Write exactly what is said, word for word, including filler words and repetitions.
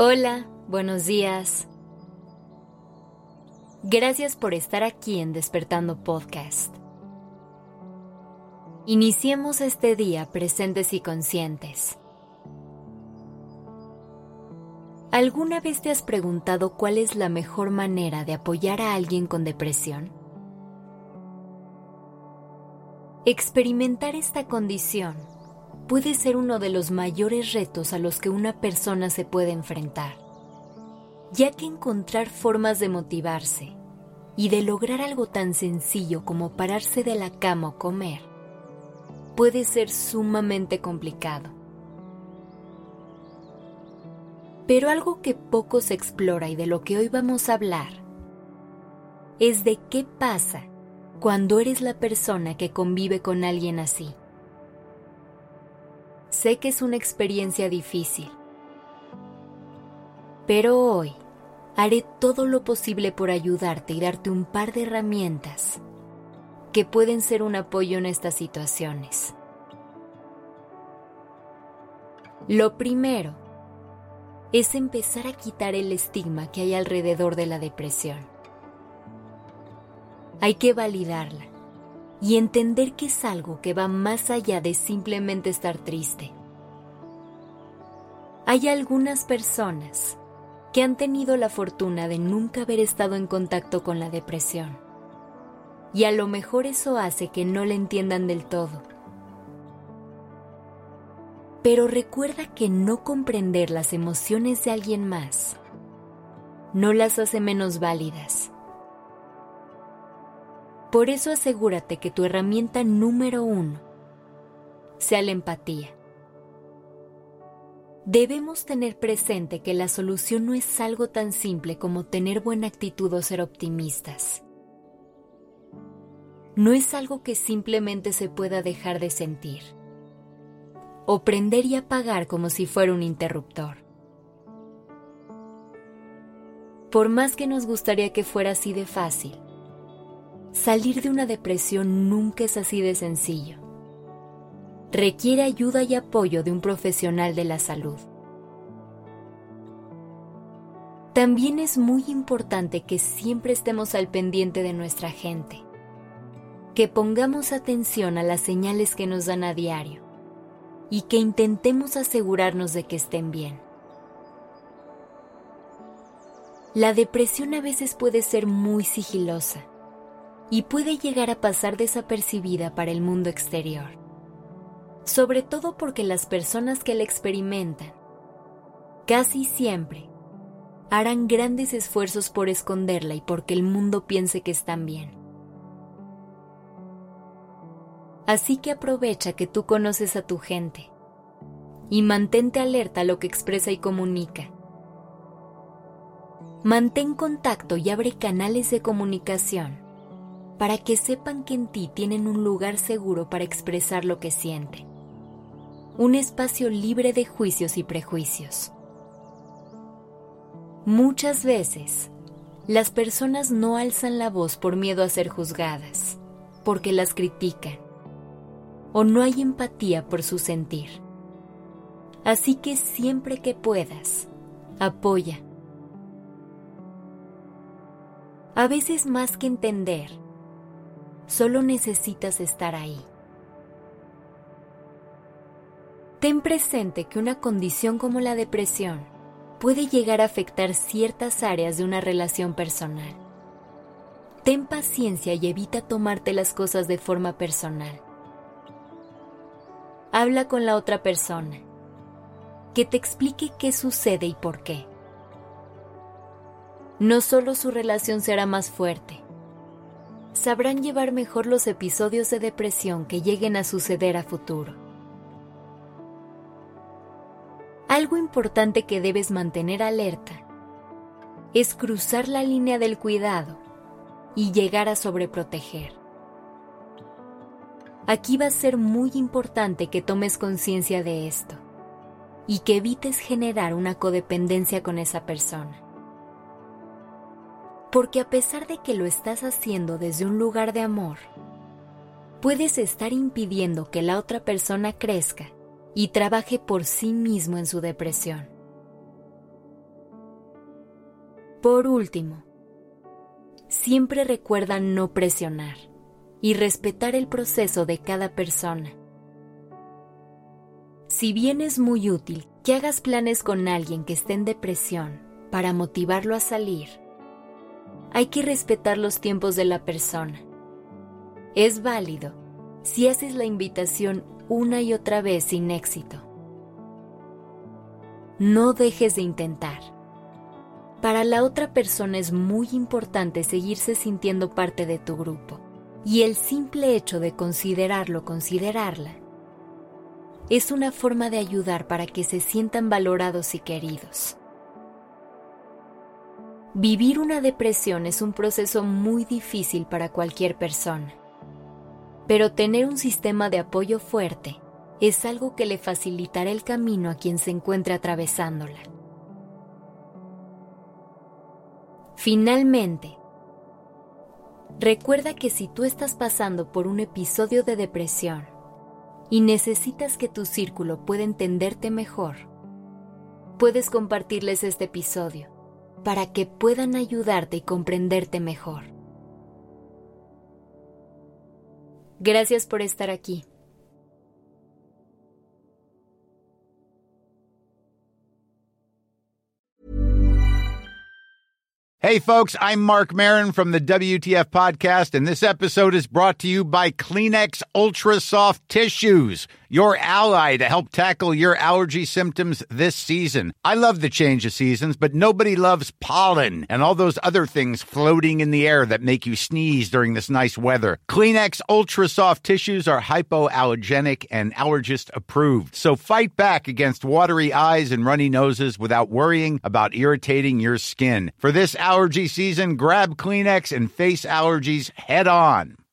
Hola, buenos días. Gracias por estar aquí en Despertando Podcast. Iniciemos este día presentes y conscientes. ¿Alguna vez te has preguntado cuál es la mejor manera de apoyar a alguien con depresión? Experimentar esta condición puede ser uno de los mayores retos a los que una persona se puede enfrentar, ya que encontrar formas de motivarse y de lograr algo tan sencillo como pararse de la cama o comer puede ser sumamente complicado. Pero algo que poco se explora y de lo que hoy vamos a hablar es de qué pasa cuando eres la persona que convive con alguien así. Sé que es una experiencia difícil, pero hoy haré todo lo posible por ayudarte y darte un par de herramientas que pueden ser un apoyo en estas situaciones. Lo primero es empezar a quitar el estigma que hay alrededor de la depresión. Hay que validarla y entender que es algo que va más allá de simplemente estar triste. Hay algunas personas que han tenido la fortuna de nunca haber estado en contacto con la depresión, y a lo mejor eso hace que no la entiendan del todo. Pero recuerda que no comprender las emociones de alguien más no las hace menos válidas. Por eso asegúrate que tu herramienta número uno sea la empatía. Debemos tener presente que la solución no es algo tan simple como tener buena actitud o ser optimistas. No es algo que simplemente se pueda dejar de sentir, o prender y apagar como si fuera un interruptor. Por más que nos gustaría que fuera así de fácil, salir de una depresión nunca es así de sencillo. Requiere ayuda y apoyo de un profesional de la salud. También es muy importante que siempre estemos al pendiente de nuestra gente, que pongamos atención a las señales que nos dan a diario y que intentemos asegurarnos de que estén bien. La depresión a veces puede ser muy sigilosa y puede llegar a pasar desapercibida para el mundo exterior, sobre todo porque las personas que la experimentan casi siempre harán grandes esfuerzos por esconderla y porque el mundo piense que están bien. Así que aprovecha que tú conoces a tu gente y mantente alerta a lo que expresa y comunica. Mantén contacto y abre canales de comunicación para que sepan que en ti tienen un lugar seguro para expresar lo que sienten. Un espacio libre de juicios y prejuicios. Muchas veces, las personas no alzan la voz por miedo a ser juzgadas, porque las critican, o no hay empatía por su sentir. Así que siempre que puedas, apoya. A veces más que entender, solo necesitas estar ahí. Ten presente que una condición como la depresión puede llegar a afectar ciertas áreas de una relación personal. Ten paciencia y evita tomarte las cosas de forma personal. Habla con la otra persona, que te explique qué sucede y por qué. No solo su relación será más fuerte, sabrán llevar mejor los episodios de depresión que lleguen a suceder a futuro. Algo importante que debes mantener alerta es cruzar la línea del cuidado y llegar a sobreproteger. Aquí va a ser muy importante que tomes conciencia de esto y que evites generar una codependencia con esa persona. Porque a pesar de que lo estás haciendo desde un lugar de amor, puedes estar impidiendo que la otra persona crezca y trabaje por sí mismo en su depresión. Por último, siempre recuerda no presionar y respetar el proceso de cada persona. Si bien es muy útil que hagas planes con alguien que esté en depresión para motivarlo a salir, hay que respetar los tiempos de la persona. Es válido si haces la invitación una y otra vez sin éxito. No dejes de intentar. Para la otra persona es muy importante seguirse sintiendo parte de tu grupo, y el simple hecho de considerarlo o considerarla es una forma de ayudar para que se sientan valorados y queridos. Vivir una depresión es un proceso muy difícil para cualquier persona, pero tener un sistema de apoyo fuerte es algo que le facilitará el camino a quien se encuentre atravesándola. Finalmente, recuerda que si tú estás pasando por un episodio de depresión y necesitas que tu círculo pueda entenderte mejor, puedes compartirles este episodio para que puedan ayudarte y comprenderte mejor. Gracias por estar aquí. Hey, folks, I'm Mark Maron from the W T F Podcast, and this episode is brought to you by Kleenex Ultra Soft Tissues, your ally to help tackle your allergy symptoms this season. I love the change of seasons, but nobody loves pollen and all those other things floating in the air that make you sneeze during this nice weather. Kleenex Ultra Soft Tissues are hypoallergenic and allergist approved, so fight back against watery eyes and runny noses without worrying about irritating your skin. For this allergy season, grab Kleenex and face allergies head on.